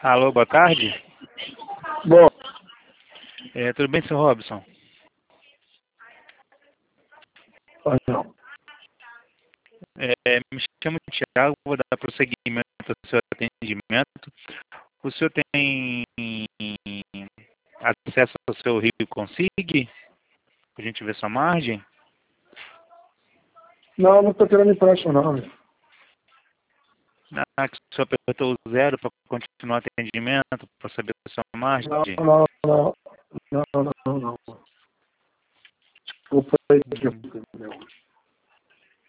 Alô, boa tarde. Bom, Tudo bem, seu Robson? não. Me chamo Thiago, vou dar prosseguimento ao seu atendimento. O senhor tem acesso ao seu Rio Consig? Para a gente ver sua margem? Não estou querendo empréstimo, não. Que o senhor apertou o zero para continuar o atendimento, para saber a sua margem? Não. Desculpa aí, Hum. entendeu?